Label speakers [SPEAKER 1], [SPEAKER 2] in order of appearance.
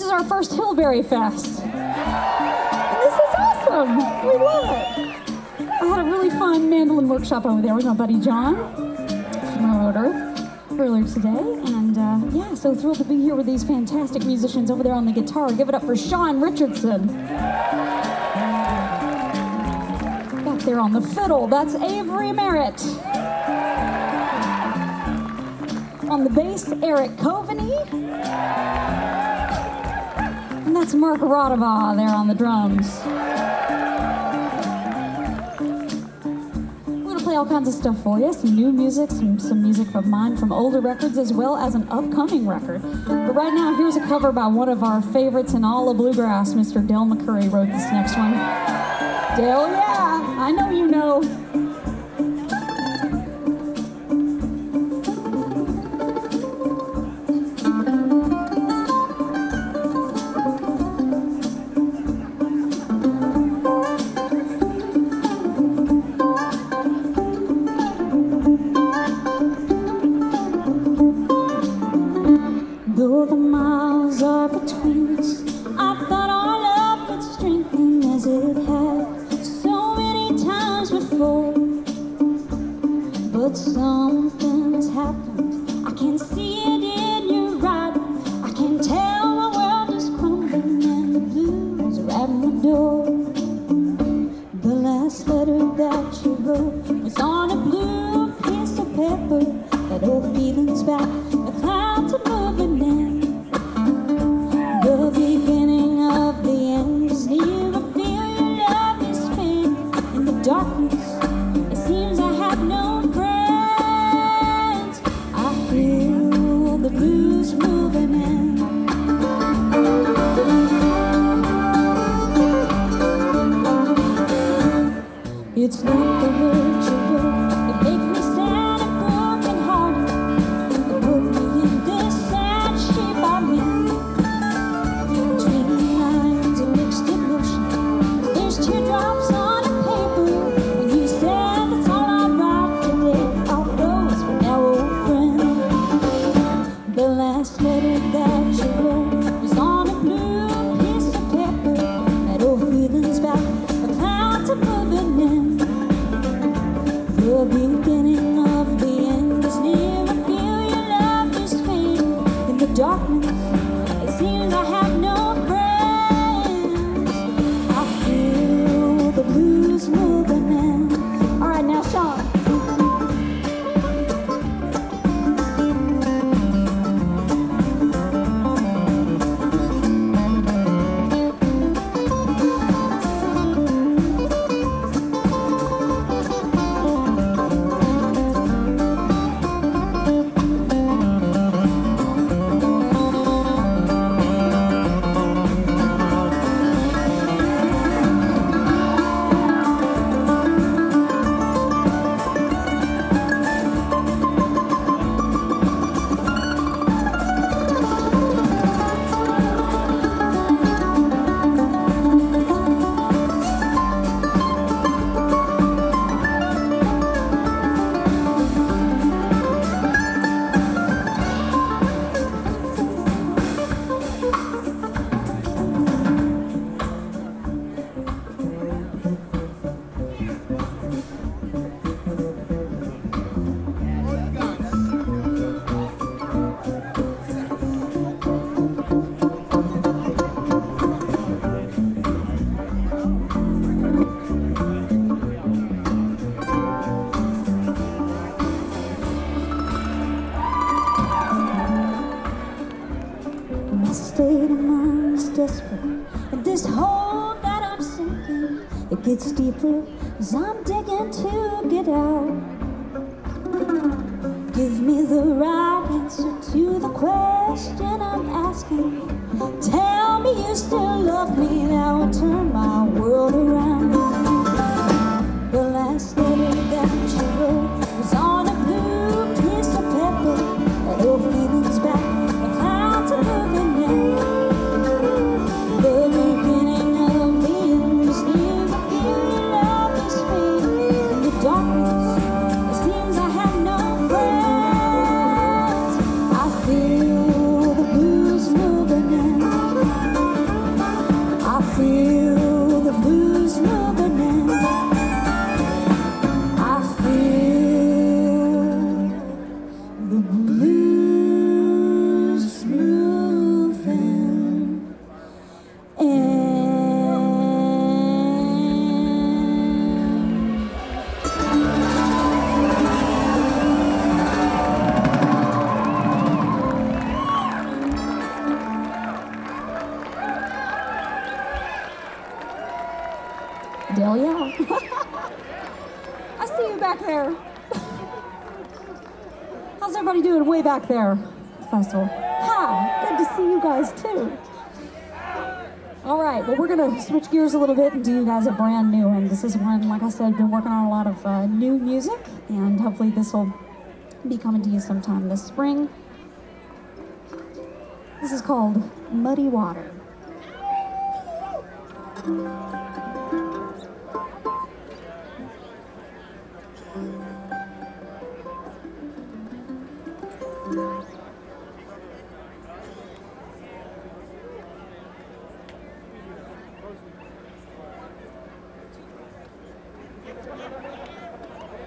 [SPEAKER 1] is our first Hillberry Fest. And this is awesome. We love it. I had a really fun mandolin workshop over there with my buddy John from Remote Earth earlier today. And yeah, so thrilled to be here with these fantastic musicians over there on the guitar. Give it up for Sean Richardson. Back there on the fiddle, that's Avery Merritt. On the bass, Eric Coveney. And that's Mark Rodava there on the drums. We're gonna play all kinds of stuff for you. Some new music, some music of mine from older records, as well as an upcoming record. But right now, here's a cover by one of our favorites in all of bluegrass. Mr. Del McCoury wrote this next one. Del, yeah, I know you know. Though the miles are between us, I thought our love would strengthen as it has so many times before. But something has happened. I can see it in your eyes. I can tell my world is crumbling and the blues are at my door. The last letter that you wrote was on a blue piece of paper. That old feeling's back. The clouds are moving in. The beginning of the end is near. I feel your love is fading in the darkness. It seems I have no friends. I feel the blues moving in. It's not the words you wrote that make me sad and broken hearted. That put me in this sad shape I'm in. Between the lines of mixed emotion, there's teardrops on a paper. When you said that's all I write today, I'll close for now, old friend. The last letter that you wrote was on a blue piece of paper. That old feeling's back, the clouds are moving in. The beginning of the end is near. I feel your love is fading in the darkness. It seems I have no friends. I feel the blues moving in. All right, now Sean. My state of mind is desperate, and this hole that I'm sinking, it gets deeper as I'm digging to get out. Give me the right answer to the question I'm asking. Tell me you still love me, now and turn my world around. The last letter that you wrote was on a blue piece of paper. That old feeling's back, the clouds are moving in. The beginning of the end is near. I feel your love is fading in the darkness. It seems I have no friends. I feel the blues moving in. Hell yeah. I see you back there. How's everybody doing way back there at the festival? Hi, good to see you guys too. All right, well, we're gonna switch gears a little bit and do you guys a brand new one. This is one, like I said, I've been working on a lot of new music, and hopefully this will be coming to you sometime this spring. This is called Muddy Water.